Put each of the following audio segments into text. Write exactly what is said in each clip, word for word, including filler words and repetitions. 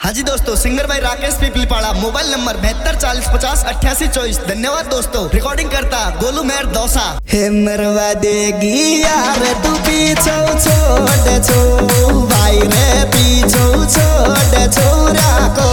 हाँ जी दोस्तों, सिंगर भाई राकेश पीपलीपाड़ा, मोबाइल नंबर बहत्तर चालीस पचास अट्ठासी चौबीस। धन्यवाद दोस्तों। रिकॉर्डिंग करता गोलू मेहर दौसा। हे मरवा देगी यार तू पीछो छोड़ छो भाई रे, पीछो छोड़ छोरा को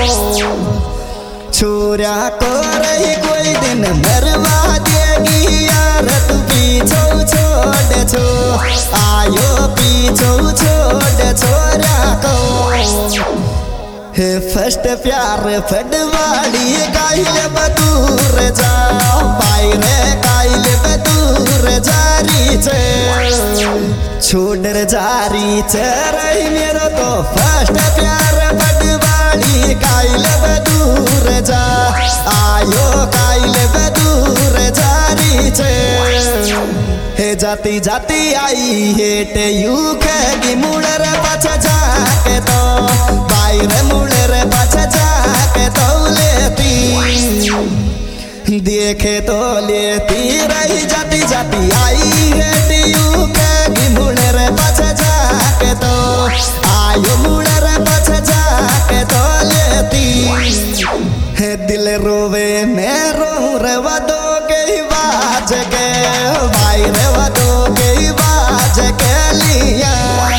छोरा को रही कोई दिन मरवा देगी यार तू पीछो छोड़ छो आयो पीछो छोड़ छोरा को। हे फर्स्ट प्यार फटवाड़ी काइल बदूर जा भाई रे, काइल बदूर जारी छे छोड़ जारी छे रही मेरो तो फर्स्ट प्यार फटवाड़ी काइल बदूर जा आयो काइल बदूर जारी छे। हे जाती जाती आई हेट यू खेगी मुड़र पछ जाके तो भाई रे मुड़र पछ जाके तो लेती देखे तो लेती रही जाती जाती आई हेट यू खेगी मुड़र पछ जाके तो आयो मुड़र पछ जाके तो लेती। हे दिल रोवे मैं रो रे वदो के बाज के भाई रे वदो के बाज के लिया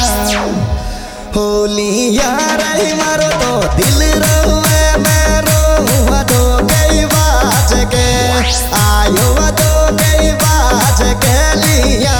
होलिया रही मारो तो दिल रोवे मैं रो वदो के बाज के आयो वदो के बाज के लिया।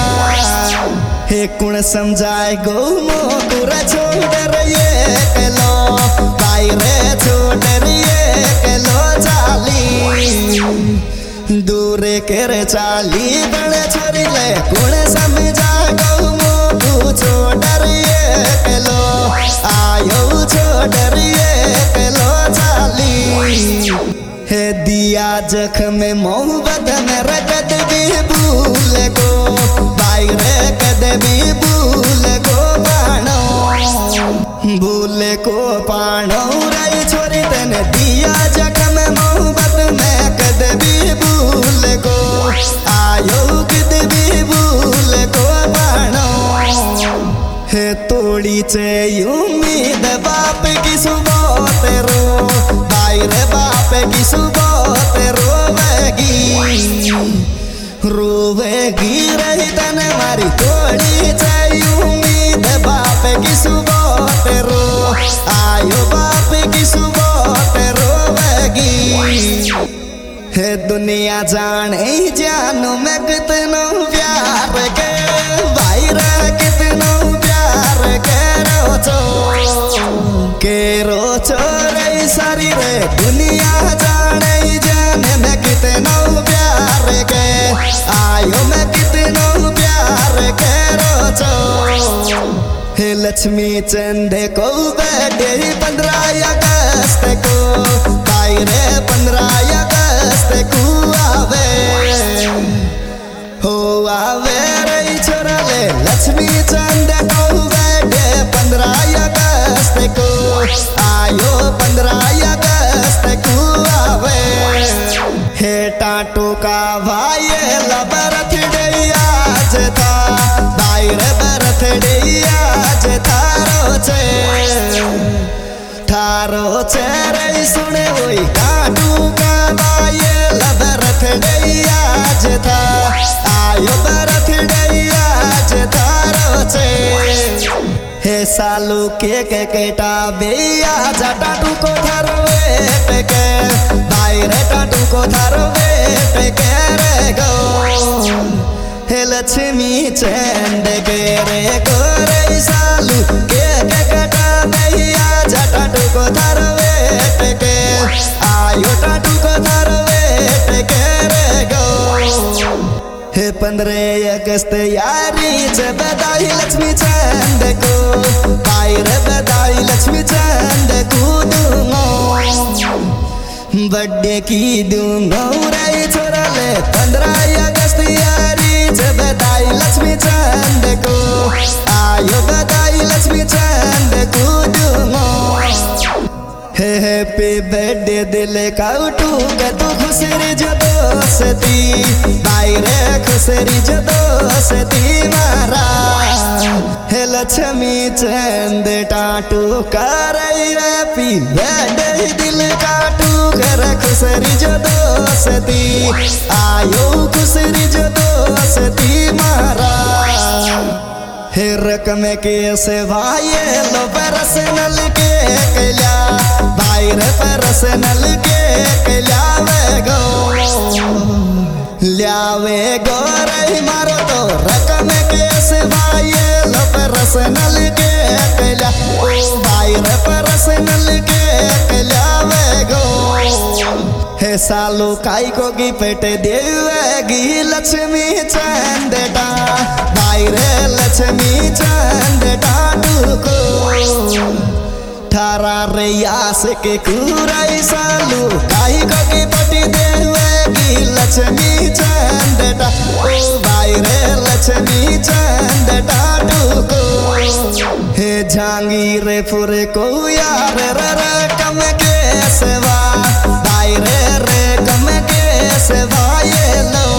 हे कुण समझाए गो मोकुरा छोड़ ये केलो भाई रे छोड़ ये केलो चाली दूरे केरे चाली बड़े छोरी ले कुण समझा गो मोकू छोड़ ये केलो आयो छोड़ ये केलो चाली। हे दिया जख्म में मोहब्बत में रकत भी भूल को भाई रे कद भी भूल को पानो भूल को पानो रही छोरी तने दिया जख्म में मोहब्बत में कद भी भूल को आयो कद भी भूल को पानो। हे तोड़ी चे उम्मीद बाप की सुबह तेरो भाई रे, बाप की सुबह तेरो रोवेगी रोवेगी रही तने मारी तोड़ी चे उम्मीद बाप की सुबह तेरो आयो बाप की सुबह तेरो रोवेगी। हे दुनिया जाने जानो मैं कितनो प्यार के भाई रे, कितनो प्यार करो छो केरो छोरे सारी रे दुनिया जाने जाने मैं कितनो प्यार के आयो मैं कितनो प्यार करो छो। हे लक्ष्मी चंद को बर्थडे पंद्रह अगस्त को भाई रे, पंद्रह अगस्त को आवे हो आवे रे छोरा ले लक्ष्मी चंद को बर्थडे पंद्रह अगस्त को आयो पंद्रह अगस्त को आवे। हे टाटू का भाई ला बर्थडे आज था भाई रे, बर्थडे आज थारो छे थारो छे रे सुने वही टाटू का भाई ला बर्थडे आज था आयो बर्थडे आज थारो छे। हे सालू के के केटा बेया जा टाटू को थारो वेट के भाई रे, टाटू को थारो वेट के रे गो। हे लक्ष्मी चंद के रे गो रे सालू के के केटा बेया जा टाटू को थारो वेट के आयो टाटू को थारो वेट के रे गो। हे पंद्रह अगस्त यारी च बधाई लक्ष्मी चंद को भाई रे, बधाई लक्ष्मी चंद को दूंगो बर्थडे की दूंगो रे छोरा ले पंद्रह अगस्त यारी च बधाई लक्ष्मी चंद को आयो बधाई लक्ष्मी चंद को दूंगो। हे हैप्पी बर्थडे दिल काउटू के तू खुशरी जो दोस्ती भाई रे खुशरी जो दोस्ती मारा हे लक्ष्मी चंद टाटू कर हैप्पी बर्थडे दिल काटू कर खुशरी जो दोस्ती आयो खुशरी जो दोस्ती मारा हे रकम के से भाई लो पर्सनल के कल्या भाई रे पर्सनल के कल्या वे गो ल्यावे गो रे मारो तो रकम के से भाई लो पर्सनल के कल्या ओ भाई रे पर्सनल के कल्या वे गो हे सालू काई को गी पेटे देवेगी लक्ष्मी चंदटा भाई रे लक्ष्मी चंद टाटू को थारा रे यास के कुराई सालू काई को की पटी देवेगी लक्ष्मी चंद टा ओ भाई रे लक्ष्मी चंद टाटू को हे झांगी रे पुरे को यार रे रे कम के सेवा भाई रे रे कम के सेवा ये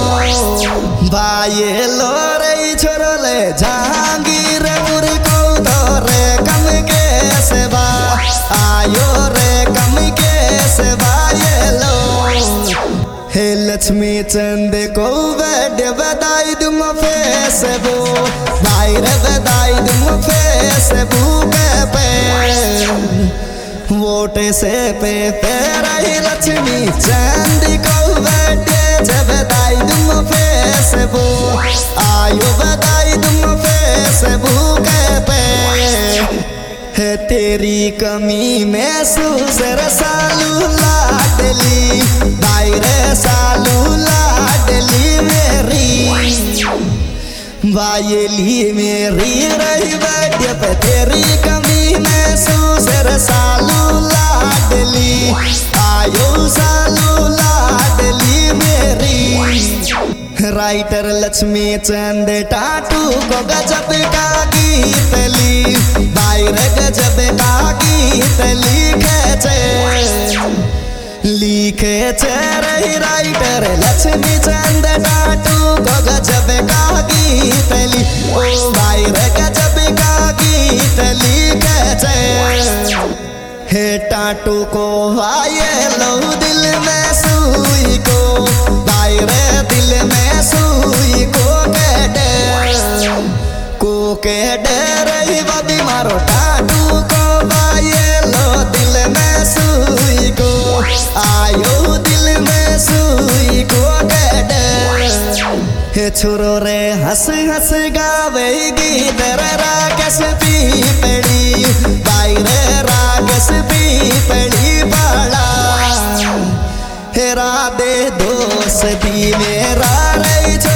लो भाई लो रे छोरो ले जहांगीर पुर को तो रे कम के सेवा आयो रे कम के सेवा ये लो हे लक्ष्मी चंद को बर्थडे बधाई तुम फेसबू भाई रे बधाई तुम फेसबुक पे वोट से पे तेरा ही लक्ष्मी चंद को बर्थडे जब बधाई तुम फेसबुक आयो बधाई तुम फेसबुक पे है तेरी कमी महसूस रसालू लाडली भाई रे सालू लाडली मेरी वायली मेरी रही बर्थडे पे तेरी कमी महसूस रसालू लाडली आयो सालू लाडली मेरी राइटर लक्ष्मी चंद टाटू को गजब का गीत ली भाई रे गजब का गीत लिखे छे लिखे छे रे राइटर लक्ष्मी चंद टाटू को गजब का गीत ली ओ भाई रे गजब का गीत लिखे छे हे टाटू को भाई लो दिल में सुई को भाई रे दिल में सुई को के डर को के डर ही बदी मारो टाटू को भाई लो दिल में सुई को आयो दिल में सुई को के डर हे छोरो रे हंस हंस गावे गीत रे राकेश पी पड़ी भाई रे राकेश पी पड़ी बड़ा हेरा दे दोस्ती मेरा रे